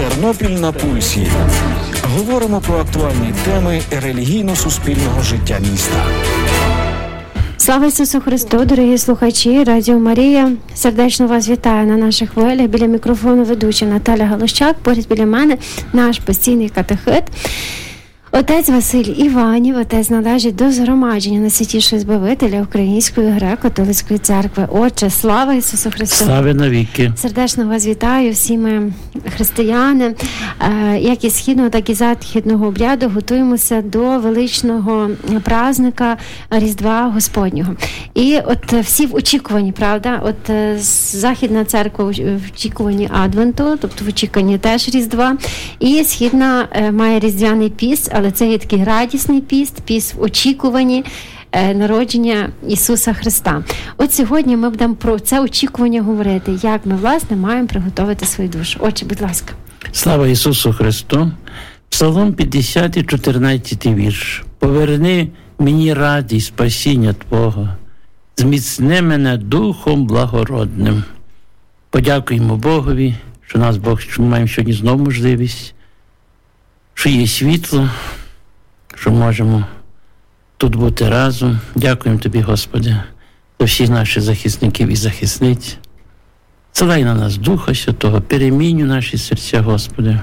Тернопіль на пульсі. Говоримо про актуальні теми релігійно-суспільного життя міста. Слава Ісусу Христу, дорогі слухачі, Радіо Марія. Сердечно вас вітаю на наших хвилях. Біля мікрофону ведуча Наталя Галущак. Поряд біля мене наш постійний катехет. Отець Василь Іванів, отець належить до згромадження Найсвятішого Збавителя Української греко-католицької церкви. Отче, слава Ісусу Христу! Слава навіки! Сердечно вас вітаю, всі ми християни, як і східного, так і західного обряду, готуємося до величного праздника Різдва Господнього. І от всі в очікуванні, правда? От західна церква в очікуванні Адвенту, тобто в очікуванні теж Різдва, і східна має різдвяний піст, але це є такий радісний піст в очікуванні народження Ісуса Христа. От сьогодні ми будемо про це очікування говорити, як ми, власне, маємо приготувати свою душу. Отче, будь ласка. Слава Ісусу Христу! Псалом 50, 14 вірш. «Поверни мені радість спасіння Твого, зміцни мене духом благородним». Подякуємо Богові, що нас Бог, що ми маємо сьогодні знову можливість, що є світло, що можемо тут бути разом. Дякуємо Тобі, Господи, за всіх наших захисників і захисниць. Зсилай на нас Духа Святого, перемінюй наші серця, Господи,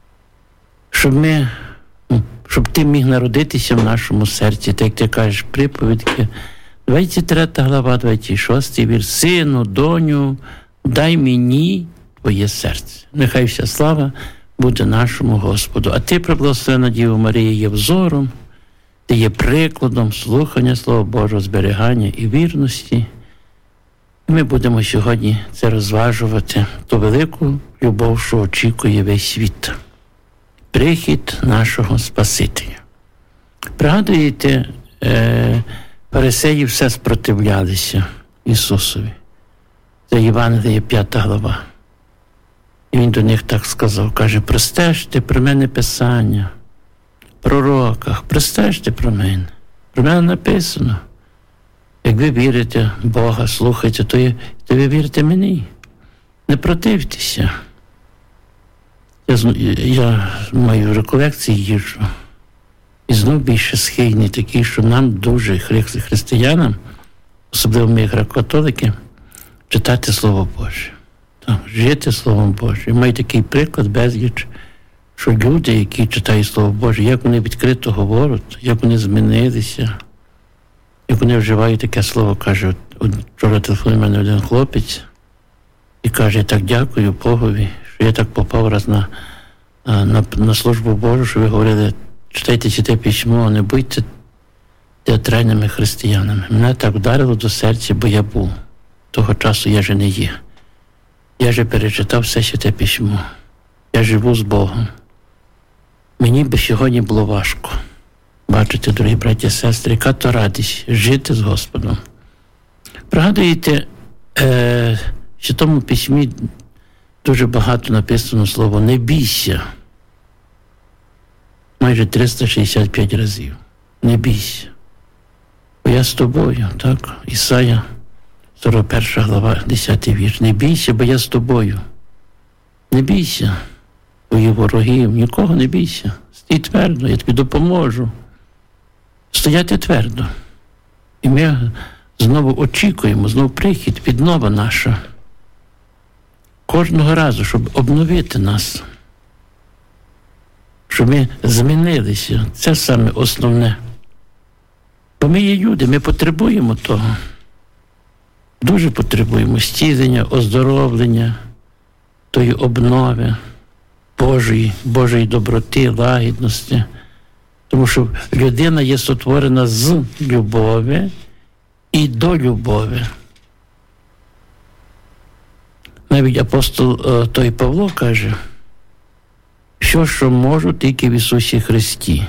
щоб Ти міг народитися в нашому серці, так як Ти кажеш, приповідки. 23 глава, 26 вірш. «Сину, доню, дай мені Твоє серце». Нехай вся слава буде нашому Господу. А Ти, преблагословенна Діво Марія, є взором, Ти є прикладом слухання Слова Божого, зберігання і вірності. І ми будемо сьогодні це розважувати, ту велику любов, що очікує весь світ. Прихід нашого Спасителя. Пригадуєте, фарисеї все спротивлялися Ісусові. Це Євангеліє 5 глава. І він до них так сказав, каже, простежте про мене Писання, в пророках, простежте про мене. Про мене написано. Як ви вірите в Бога, слухайте, то ви вірите мені. Не противтеся. Я маю реколекції їжджу. І знов більше схильні такі, що нам дуже, християнам, особливо ми, греко-католики, читати Слово Боже. Жити Словом Божим. Маю такий приклад безліч, що люди, які читають Слово Боже, як вони відкрито говорять, як вони змінилися, як вони вживають таке слово, каже, вчора телефонує мене один хлопець і каже, я так дякую Богові, що я так попав раз на службу Божу, що ви говорили, читайте Святе Письмо, не будьте театральними християнами. Мене так вдарило до серця, бо я був. Того часу я же не є. Я же перечитав все Святе Письмо. Я живу з Богом. Мені би сьогодні було важко. Бачите, дорогі браті і сестри, яка то радість жити з Господом. Пригадуєте, в Святому Письмі дуже багато написано слово «не бійся». Майже 365 разів. Не бійся. Бо я з тобою, так? Ісая 41 глава, 10 вірш. Не бійся, бо я з тобою. Не бійся, твоїх ворогів, нікого не бійся. Стій твердо, я тобі допоможу. Стояти твердо. І ми знову очікуємо, знову прихід, віднова наша. Кожного разу, щоб обновити нас. Щоб ми змінилися. Це саме основне. Бо ми є люди, ми потребуємо того. Дуже потребуємо зцілення, оздоровлення, тої обнови, Божої доброти, лагідності. Тому що людина є сотворена з любові і до любові. Навіть апостол той Павло каже, що можу тільки в Ісусі Христі.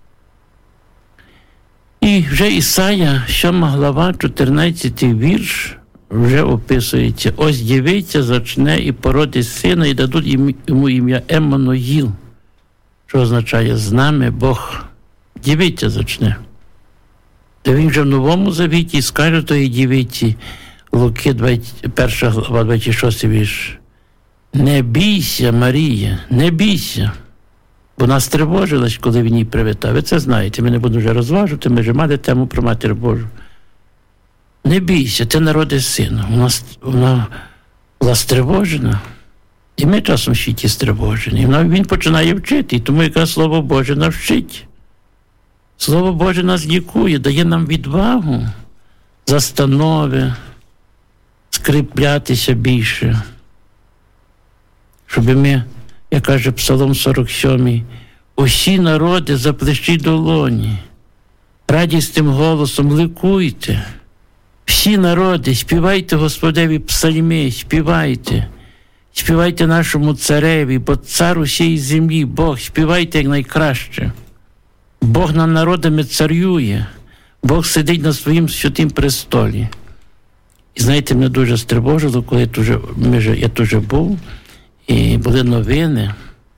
І вже Ісая, 7 глава, 14 вірш, вже описується. Ось дівиця зачне і породить сина, і дадуть йому ім'я Еммануїл, що означає «з нами Бог». Дівиця зачне. Та він вже в Новому Завіті скаже тої дівиці, Луки 1 глава, 26 вірш. Не бійся, Марія, не бійся. Бо нас тривожилась, коли він її привітав. Ви це знаєте, ми не будемо вже розважувати, ми вже мали тему про Матір Божу. Не бійся, ти народиш сина. Вона була стривожена. І ми часом ще ті стривожені. Він починає вчити, і тому якраз Слово Боже нас вчить. Слово Боже нас лікує, дає нам відвагу, застанови, скріплятися більше. Щоб ми, як каже Псалом 47, усі народи заплещіть долоні, радісним голосом ликуйте. Всі народи, співайте Господеві псальми, співайте. Співайте нашому цареві, бо цар усієї землі, Бог, співайте як найкраще. Бог над народами царює, Бог сидить на своїм святим престолі. І знаєте, мене дуже стривожило, коли я дуже був, і були новини,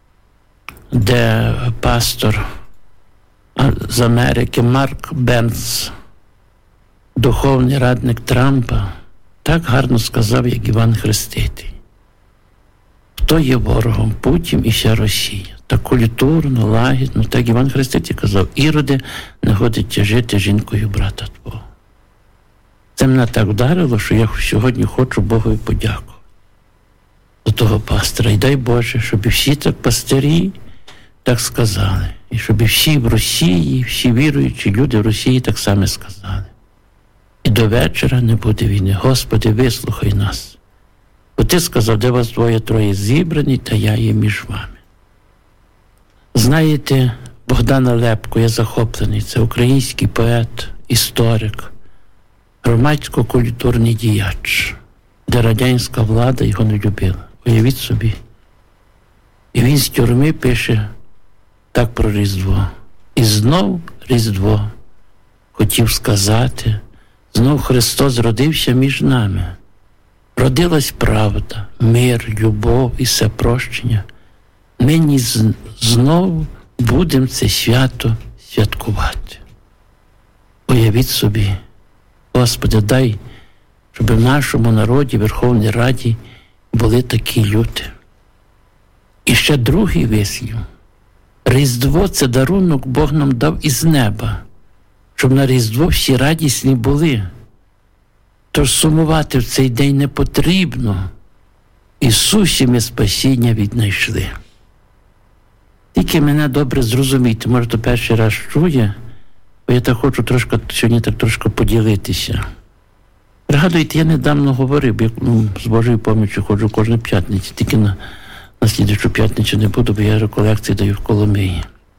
де пастор з Америки Марк Бернс, духовний радник Трампа, так гарно сказав, як Іван Хреститель. Хто є ворогом? Путін і вся Росія. Так культурно, лагідно, так Іван Хреститель казав, іроди не годиться жити жінкою брата твого. Це мене так вдарило, що я сьогодні хочу Богові подякувати до того пастора. І дай Боже, щоб і всі так пастирі так сказали. І щоб і всі в Росії, всі віруючі люди в Росії так само сказали. І до вечора не буде війни. Господи, вислухай нас. Бо ти сказав, де вас двоє-троє зібрані, та я є між вами. Знаєте, Богдана Лепко, я захоплений. Це український поет, історик, громадсько-культурний діяч, де радянська влада його не любила. Уявіть собі. І він з тюрми пише так про Різдво. І знов Різдво хотів сказати, знов Христос родився між нами. Родилась правда, мир, любов і всепрощення. Нині знову будемо це свято святкувати. Уявіть собі, Господи, дай, щоб в нашому народі, Верховній Раді, були такі люди. І ще другий вислів. Різдво – це дарунок Бог нам дав із неба, щоб на Різдво всі радісні були. Тож сумувати в цей день не потрібно. Ісусі ми спасіння віднайшли. Тільки мене добре зрозуміти, може, то перший раз чує, бо я так хочу сьогодні трошки поділитися. Пригадуєте, я недавно говорив, як з Божою поміччю ходжу кожну п'ятницю, тільки на слідчу п'ятницю не буду, бо я реколекції даю в Коломиї.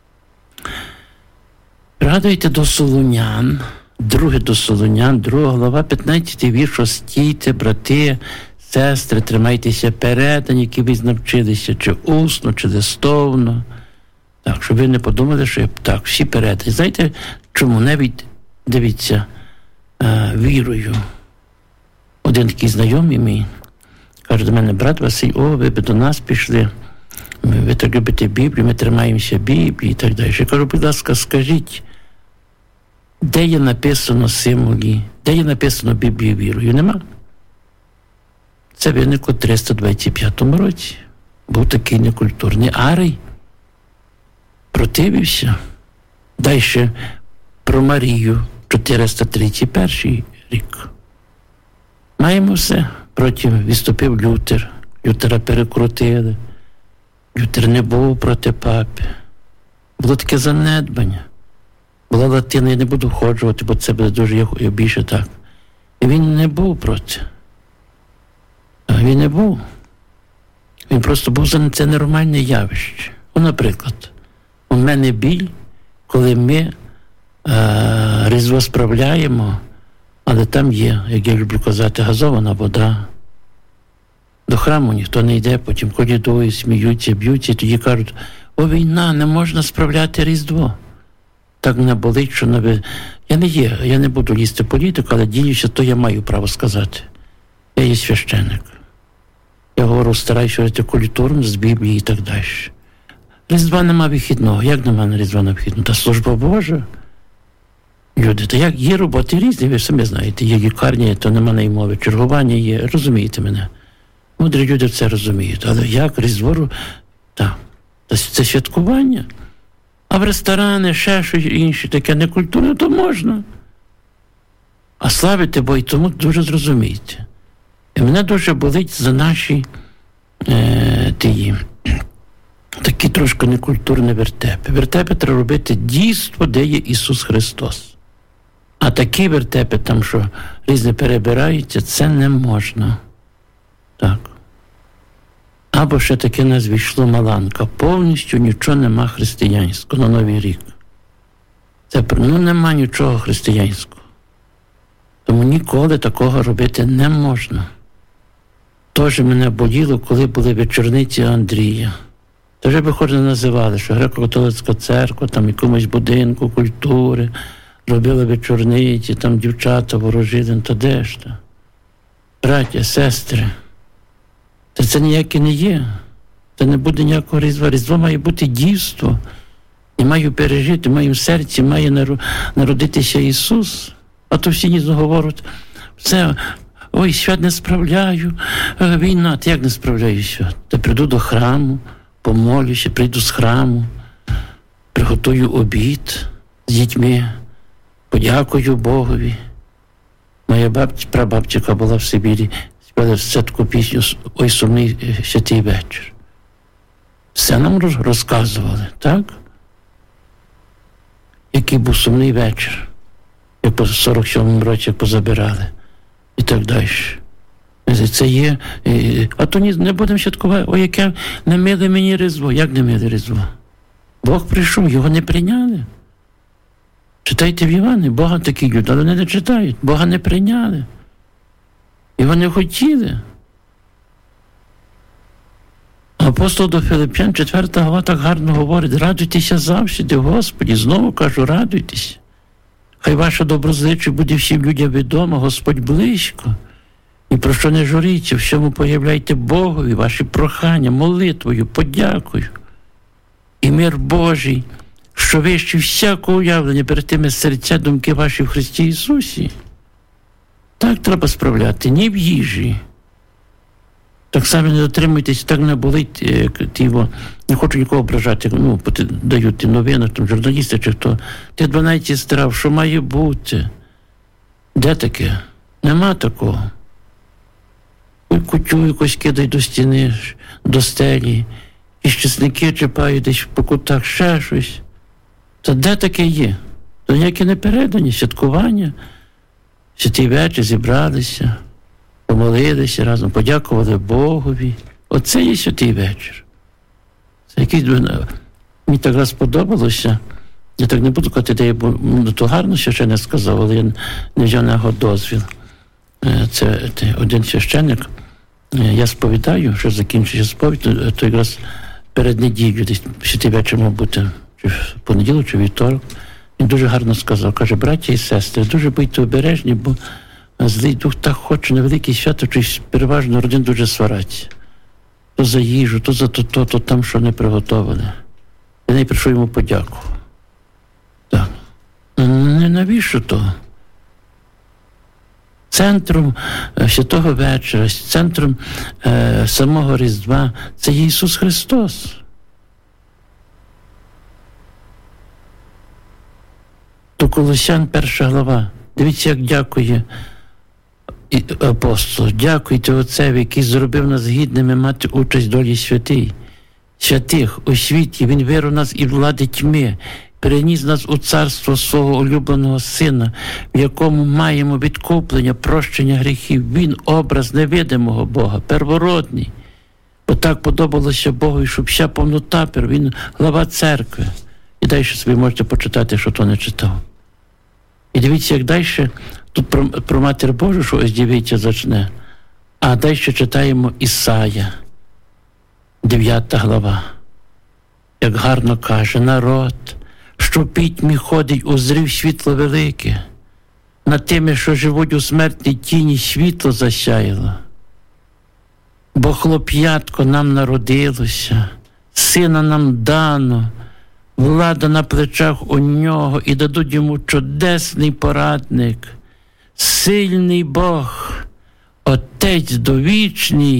Пригадуєте до Солунян, друге до Солунян, 2 глава, 15 вірш, стійте, брати, сестри, тримайтеся передані, які ви навчилися, чи усно, чи листовно. Так, щоб ви не подумали, що я так, всі передані. Знаєте, чому? Навіть, дивіться, вірою. Один такий знайомий мій каже до мене, брат Василь, ви б до нас пішли, ви так любите Біблію, ми тримаємося Біблії і так далі. Я кажу, будь ласка, скажіть, де є написано символі, де є написано Біблію вірою? Нема. Це виникло в 325 році. Був такий некультурний Арій. Противився. Далі про Марію, 431 рік. Маємо все. Потім відступив Лютер. Лютера перекрутили. Лютер не був проти папи. Було таке занедбання. Була латина, я не буду входжувати, бо це буде дуже більше так. І він не був проти. Він не був. Він просто був за це нормальне явище. Наприклад, у мене біль, коли ми Різдво справляємо, але там є, як я люблю казати, газована вода. До храму ніхто не йде, потім колядують, сміються, б'ються, і тоді кажуть, війна, не можна справляти Різдво. Так мене болить, що я не буду лізти в політику, але діючи, то я маю право сказати. Я є священник. Я говорю, стараюся говорити культурно, з Біблії і так далі. Різдва нема вихідного. Як нема на Різдва вихідного? Та служба Божа. Люди, та як є роботи різні, ви самі знаєте. Є лікарня, то нема неї мови. Чергування є, розумієте мене. Мудрі люди це розуміють. Але як Різдво? Так. Це святкування. А в ресторани, ще щось інше, таке некультурне, то можна. А славити Бога, і тому дуже зрозумієте. І мене дуже болить за наші такі трошки некультурні вертепи. Вертепи треба робити дійство, де є Ісус Христос. А такі вертепи, там, що різні перебираються, це не можна. Так. Або ще таке нас війшло Маланка. Повністю нічого нема християнського на Новий рік. Це, нема нічого християнського. Тому ніколи такого робити не можна. Тож мене боліло, коли були вечорниці Андрія. То вже виходили, називали, що Греко-католицька церква, там якомусь будинку культури, робила вечорниці, там дівчата ворожили, то де ж то? Браття, сестри, це ніяке не є. Це не буде ніякого Різдва. Різдво має бути дійство. І маю пережити, в моїм серці має народитися Ісус. А то всі ніжно говорять, все, ой, свят не справляю, війна, ти як не справляю свят? Та прийду до храму, помолюся, прийду з храму, приготую обід з дітьми, подякую Богові. Моя прабабця, яка була в Сибірі, співала все таку пісню «Ой, сумний святий вечір». Все нам розказували, так? Який був сумний вечір, як по 47-му році позабирали і так далі. Це є, а то не будемо святкувати, ой, яке не миле мені Різдво. Як не миле Різдво? Бог прийшов, його не прийняли. Читайте в Івані, Бога такі люди, але вони не читають, Бога не прийняли. Його не хотіли. Апостол до Филип'ян, 4 глава, так гарно говорить: радуйтеся завжди в Господі. Знову кажу, радуйтеся. Хай ваша доброзичливість буде всім людям відома, Господь близько. І про що не журіться, всьому появляйте Богові ваші прохання, молитвою, подякою. І мир Божий, що вище всякого уявлення перед тими серця, думки ваші в Христі Ісусі. Так треба справляти, ні в їжі. Так само не дотримуйтесь, так не болить, не хочу нікого ображати, дають ті новини, там, журналісти чи хто. Ти 12 страв, що має бути? Де таке? Нема такого. Кутю якось кидають до стіни, до стелі, і чесники чіпають десь по кутах, ще щось. Та де таке є? То ніякі не передані, святкування. Святий вечір зібралися, помолилися разом, подякували Богові. Оце є святий вечір. Це якийсь, мені так раз сподобалося. Я так не буду казати, де я був, то гарно ще не сказав, але я не взяв на його дозвіл. Це один священник, я сповідаю, що закінчується сповідь, то якраз перед неділею, десь святий вечір мав бути, чи в понеділок, чи в вівторок. Він дуже гарно сказав, каже: браття і сестри, дуже будьте обережні, бо злий дух так хоче на велике свято, чи переважно родин дуже свараться. То за їжу, то за то там, що не приготовили. Я не прийшов йому подяку. Так. Не навіщо то? Центром Святого Вечора, центром самого Різдва – це є Ісус Христос. До Колосян 1 глава. Дивіться, як дякує апостол. Дякуйте Отцеві, який зробив нас гідними мати участь в долі святих у світі. Він вирвав нас і влади тьми, переніс нас у царство свого улюбленого Сина, в якому маємо відкуплення, прощення гріхів. Він образ невидимого Бога, первородний. Бо так подобалося Богові, щоб вся повнота, він глава церкви. І далі собі можете почитати, що то не читав. І дивіться, як далі, тут про Матір Божу, що ось дивіться, зачне. А далі читаємо Ісая, 9 глава. Як гарно каже: народ, що в пітьмі ходить, узрів світло велике. Над тими, що живуть у смертній тіні, світло засяяло. Бо хлоп'ятко нам народилося, сина нам дано, влада на плечах у нього, і дадуть йому чудесний порадник, сильний Бог, Отець довічний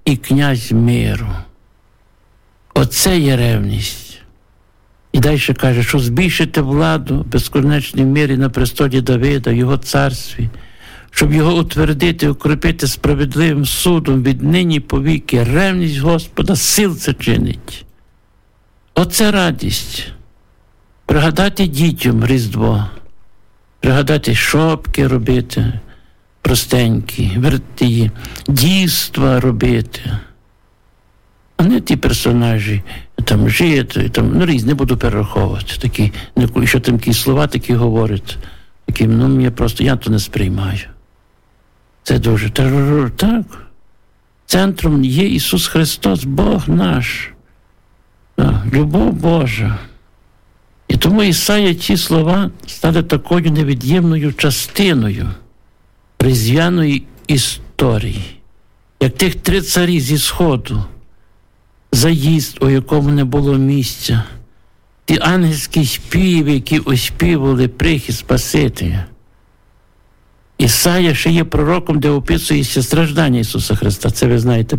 і князь миру. Оце є ревність. І далі каже, що збільшити владу в безконечній мірі на престолі Давида, в його царстві, щоб його утвердити, укріпити справедливим судом віднині повіки. Ревність Господа сил це чинить. Оце радість. Пригадати дітям Різдво, пригадати шопки робити, простенькі, вертії, дійства робити. А не ті персонажі, там жити, там, різні, буду перераховувати. Такі, що там такі слова такі говорять. Такі, я то не сприймаю. Це дуже так. Центром є Ісус Христос, Бог наш. Любов Божа. І тому Ісая ці слова стали такою невід'ємною частиною різдвяної історії. Як тих 3 царі зі Сходу, заїзд, у якому не було місця, ті ангельські співи, які оспівували прихід Спасителя. Ісая ще є пророком, де описується страждання Ісуса Христа. Це ви знаєте,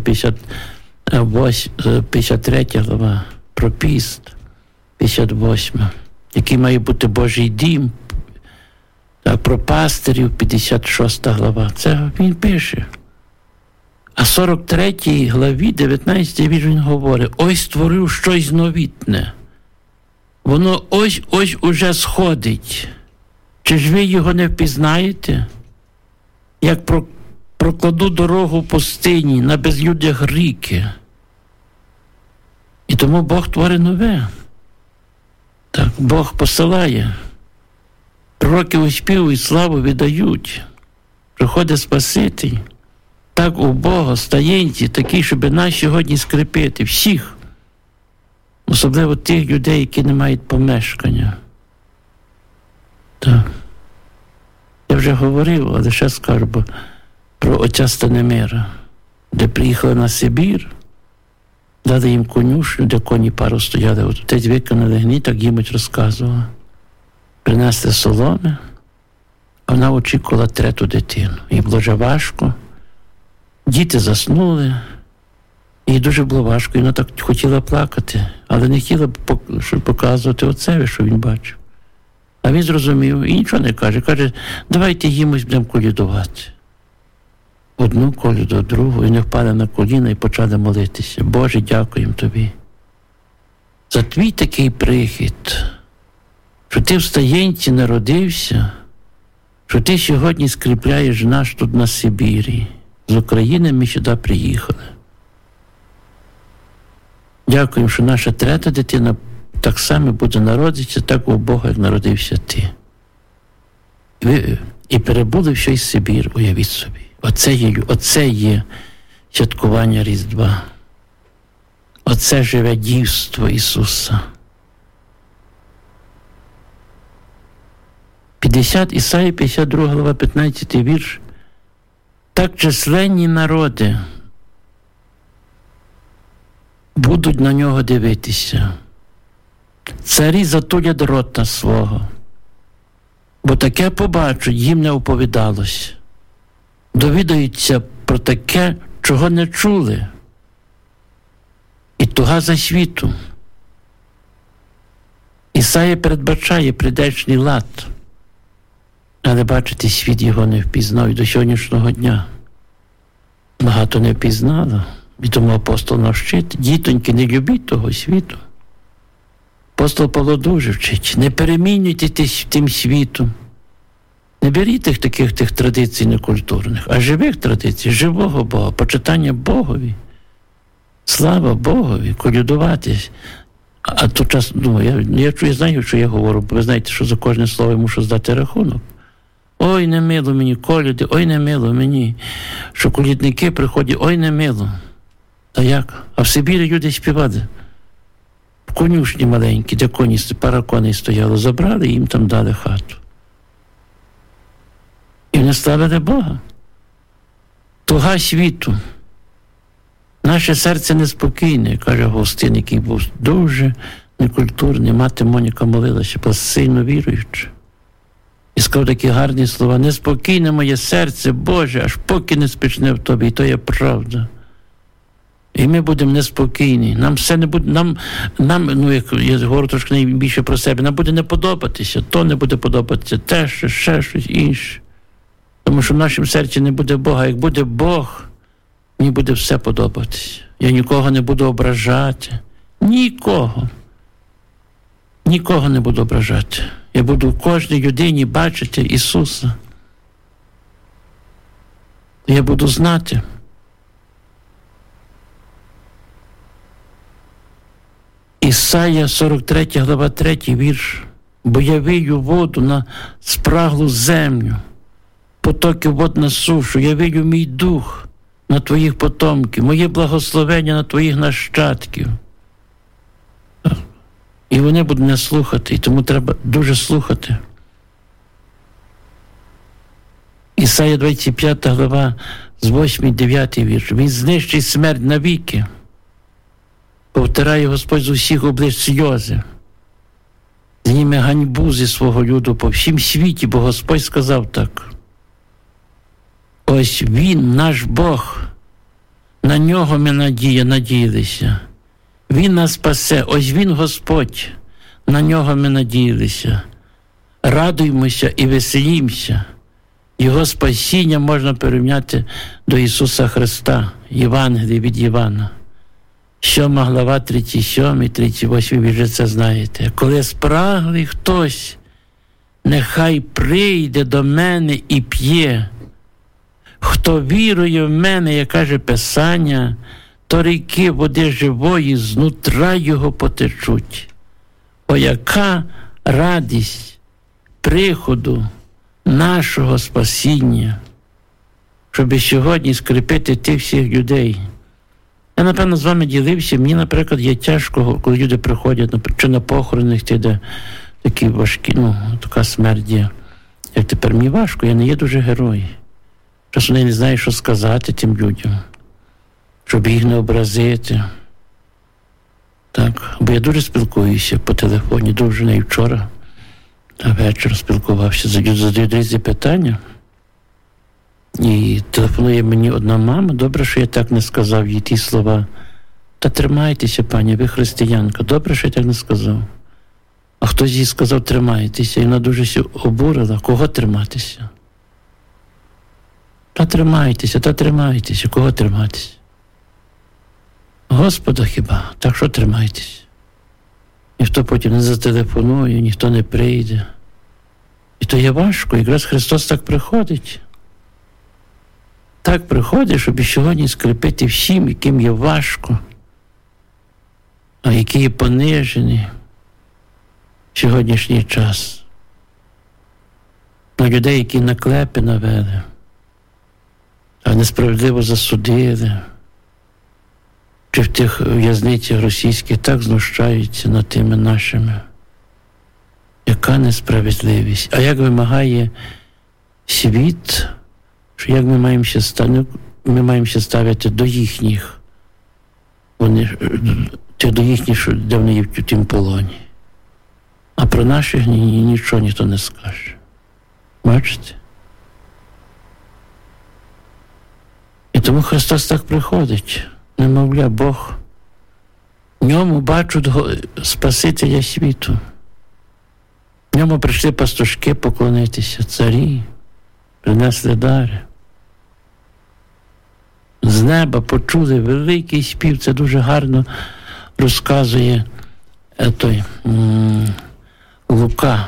53 глава про піст, 58, який має бути Божий дім, про пастирів, 56 глава. Це він пише. А 43 главі, 19 вірш він говорить: ось створив щось новітне. Воно ось уже сходить. Чи ж ви його не впізнаєте? Як прокладу дорогу в пустині, на безлюдях ріки. І тому Бог творить нове. Так, Бог посилає. Пророки успівують, славу віддають. Приходить Спаситель. Так у Бога стаєнці такі, щоб нас сьогодні скріпити. Всіх. Особливо тих людей, які не мають помешкання. Так. Я вже говорив, але ще скажу про отця Станимира, де приїхали на Сибір, дали їм конюшню, де коні пару стояли. От отець виконали гніток, їм розказував. Принесли соломи, а вона очікувала 3-ту дитину. Їй було вже важко. Діти заснули, їй дуже було важко, і вона так хотіла плакати, але не хотіла показувати отцеві, що він бачив. А він зрозумів і нічого не каже. Каже, давайте їмось будемо колядувати. Одну коляду, другу, і не впали на коліна і почали молитися. Боже, дякуємо Тобі за Твій такий прихід, що Ти в стаєнці народився, що Ти сьогодні скріпляєш нас тут на Сибірі. З України ми сюди приїхали. Дякуємо, що наша 3-та дитина так само буде народитися, так у Бога, як народився Ти. І перебули в щось Сибір, уявіть собі. Оце є святкування Різдва. Оце живе дівство Ісуса. Ісая 52 глава, 15 вірш. Так численні народи будуть на нього дивитися. Царі затулять рота свого, бо таке побачать, їм не оповідалось. Довідаються про таке, чого не чули. І туга за світу. Ісая передбачає прийдешній лад. Але, бачите, світ його не впізнав і до сьогоднішнього дня. Багато не впізнало. І тому апостол нас вчить: дітоньки, не любіть того світу. Апостол Павло дуже вчить: не перемінюйтесь тим світом. Не беріть таких традицій некультурних, а живих традицій, живого Бога, почитання Богові. Слава Богові, колядуватись. А то час, я знаю, що я говорю, бо ви знаєте, що за кожне слово я мушу здати рахунок. Ой, не мило мені коляди, ой, не мило мені, що колядники приходять, ой, не мило. Та як? А в Сибірі люди співали. В конюшні маленькі, де коні, пара коней стояло, забрали і їм там дали хату. І вони славили Бога. Туга світу. Наше серце неспокійне, каже Гостин, який був дуже некультурний. Мати Моніка молилася, була сильно віруюча. І сказав такі гарні слова: неспокійне моє серце, Боже, аж поки не спочне в Тобі. І то є правда. І ми будемо неспокійні. Нам все не буде, нам, як я говорю трошки найбільше про себе, нам буде не подобатися, то не буде подобатися, те, ще щось інше. Тому що в нашому серці не буде Бога. Як буде Бог, мені буде все подобатися. Я нікого не буду ображати. Нікого не буду ображати. Я буду в кожній людині бачити Ісуса. Я буду знати. Ісая, 43 глава, 3 вірш. Бо я вию воду на спраглу землю, потоки вод на сушу, я вию мій дух на твоїх потомків, моє благословення на твоїх нащадків. І вони будуть не слухати, і тому треба дуже слухати. Ісая 25 глава, з 8-9 вірш. Він знищить смерть навіки. Повтирає Господь з усіх облич сльози. Зніме ганьбу зі свого люду по всім світі, бо Господь сказав так. Ось Він, наш Бог, на Нього ми надіялися. Він нас спасе, ось Він Господь, на Нього ми надіялися. Радуймося і веселімося. Його спасіння можна порівняти до Ісуса Христа, Євангелії від Івана. 7 глава, 37, 38, ви вже це знаєте. Коли спраглий хтось, нехай прийде до мене і п'є. Хто вірує в мене, як каже Писання, то ріки води живої знутра його потечуть. О, яка радість приходу нашого спасіння, щоб сьогодні скріпити тих всіх людей. Я, напевно, з вами ділився. Мені, наприклад, є тяжко, коли люди приходять, чи на похорони, де такі важкі, така смерть є. Як тепер мені важко, я не є дуже герой. Часом я не знаю, що сказати тим людям, щоб їх не образити. Так, бо я дуже спілкуюся по телефоні, дуже не вчора, а вечір спілкувався, задають різні питання. І телефонує мені одна мама, добре, що я так не сказав їй ті слова. Та тримайтеся, пані, ви християнка, добре, що я так не сказав. А хтось їй сказав, тримайтеся, і вона дуже обурила, кого триматися? Та тримайтеся, кого триматися? Господа хіба, так що тримайтеся? Ніхто потім не зателефонує, ніхто не прийде. І то є важко, якраз Христос так приходить. Так приходить, щоб сьогодні скріпити всім, яким є важко, а які є понижені в сьогоднішній час. На людей, які наклепи навели, а несправедливо засудили, чи в тих в'язницях російських так знущаються над тими нашими. Яка несправедливість? А як вимагає світ, що як ми маємо ще ставити до їхніх, до їхніх, де вони є в тім полоні. А про наших нічого ніхто не скаже. Бачите? І тому Христос так приходить. Немовля, Бог. В ньому бачать Спасителя світу. В ньому прийшли пастушки поклонитися, царі, принесли дари. З неба почули великий спів, це дуже гарно розказує Лука,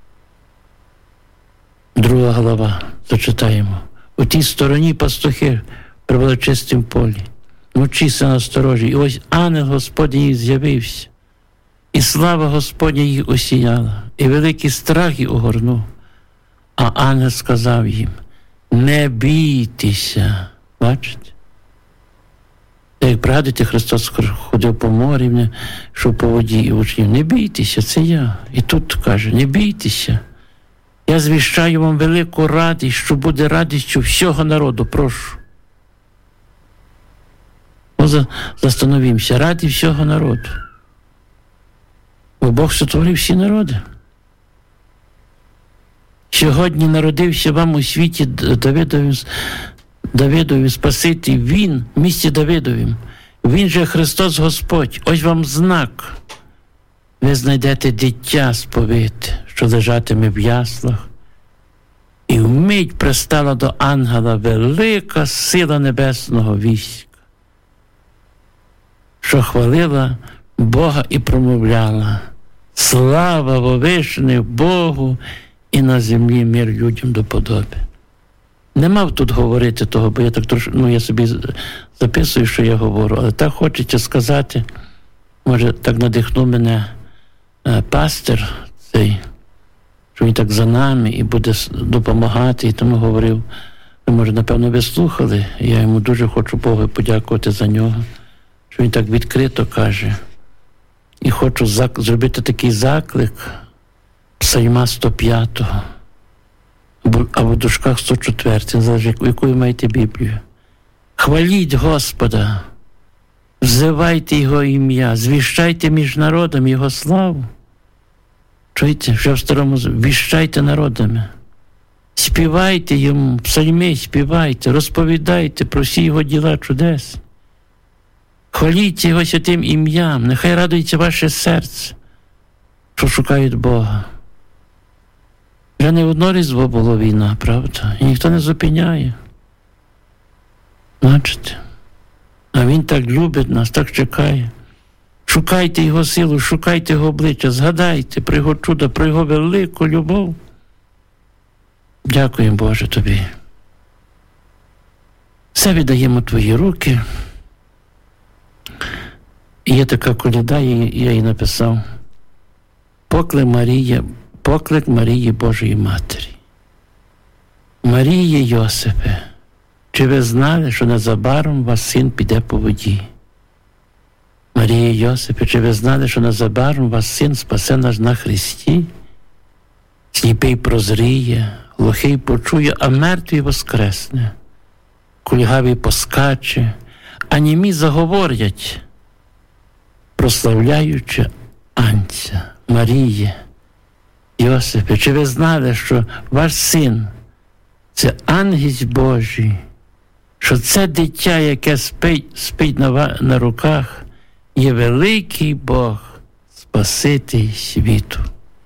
2 глава, зачитаємо. У тій стороні пастухи при величистім полі, вночі се насторожі, і ось ангел Господній їх з'явився, і слава Господня їх осіяла, і великий страх їх огорнув. А ангел сказав їм, не бійтеся. Бачите? Як пригадуєте, Христос ходив по морі, йшов по воді і учнів, не бійтеся, це я. І тут каже, не бійтеся. Я звіщаю вам велику радість, що буде радістю всього народу, прошу. Застановімося, раді всього народу. Бо Бог сотворив всі народи. Сьогодні народився вам у світі Давидові Спаситель, Він в місті Давидовім. Він же Христос Господь. Ось вам знак. Ви знайдете дитя сповите, що лежатиме в яслах. І вмить пристала до ангела велика сила небесного війська, що хвалила Бога і промовляла: слава вовишених Богу і на землі мир людям до подоби. Не мав тут говорити того, бо я так трошки, я собі записую, що я говорю, але так хочеться сказати, може, так надихнув мене пастир цей, що він так за нами і буде допомагати, і тому говорив, може, напевно, ви слухали, я йому дуже хочу Богу подякувати за нього, що він так відкрито каже. І хочу зробити такий заклик Псальма 105-го, або в дужках 104, залежить, яку ви маєте Біблію. Хваліть Господа, взивайте Його ім'я, звіщайте між народами Його славу. Чуєте, вже в старому віщайте народами. Співайте Йому, псальми співайте, розповідайте про всі Його діла чудес. Хваліть Його святим ім'ям, нехай радується ваше серце, що шукають Бога. Вже не одно Різдво було війна, правда? І ніхто не зупиняє. Бачите? А Він так любить нас, так чекає. Шукайте Його силу, шукайте Його обличчя, згадайте про Його чудо, про Його велику любов. Дякуємо, Боже, Тобі. Все віддаємо Твої руки. І є така коляда, я її написав. Поклик Марії Божої Матері. Марії Йосипе, чи ви знали, що незабаром ваш син піде по воді? Марії Йосипе, чи ви знали, що незабаром ваш син спасе нас на Христі? Сліпий прозріє, глухий почує, а мертвий воскресне. Кульгавий поскаче, а німі заговорять, прославляючи Анця. Марії Йосипе, чи ви знали, що ваш син – це ангел Божий, що це дитя, яке спить на руках, є великий Бог, Спаситель світу.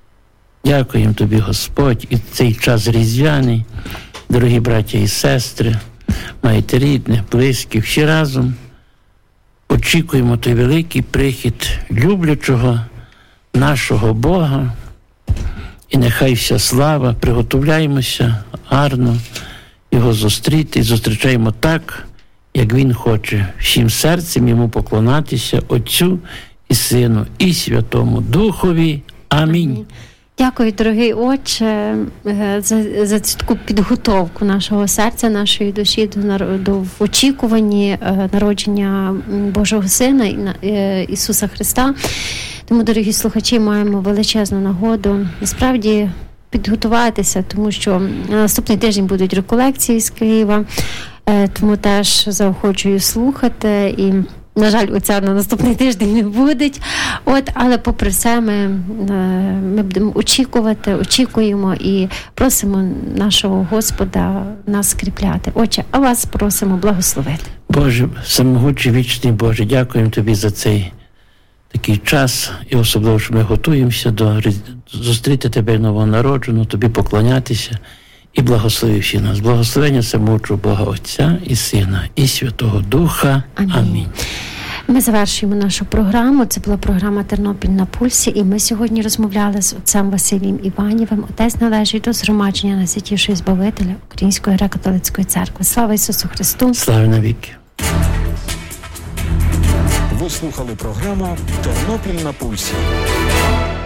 Дякуємо Тобі, Господь, і цей час різдвяний, дорогі браття і сестри, маєте рідних, близьких, всі разом очікуємо той великий прихід люблячого нашого Бога, і нехай вся слава, приготовляємося гарно Його зустріти, і зустрічаємо так, як Він хоче, всім серцем Йому поклонатися, Отцю і Сину, і Святому Духові. Амінь. Дякую, дорогий Отче, за цю таку підготовку нашого серця, нашої душі в очікуванні народження Божого Сина Ісуса Христа. Тому, дорогі слухачі, маємо величезну нагоду насправді підготуватися, тому що на наступний тиждень будуть реколекції з Києва, тому теж заохочую слухати. І, на жаль, отця на наступний тиждень не буде. Але попри все ми будемо очікуємо і просимо нашого Господа нас скріпляти. Отче, а вас просимо благословити. Боже, всемогутній, вічний Боже, дякуємо Тобі за цей такий час, і особливо, що ми готуємося зустріти Тебе новонароджену, Тобі поклонятися і благослови всі нас. Благословення всемогутнього Бога Отця і Сина, і Святого Духа. Амінь. Ми завершуємо нашу програму. Це була програма «Тернопіль на пульсі», і ми сьогодні розмовляли з отцем Василієм Іванівим. Отець належить до згромадження Найсвятішого Збавителя Української греко-католицької церкви. Слава Ісусу Христу! Слава навіки! Ви слухали програму «Тернопіль на пульсі».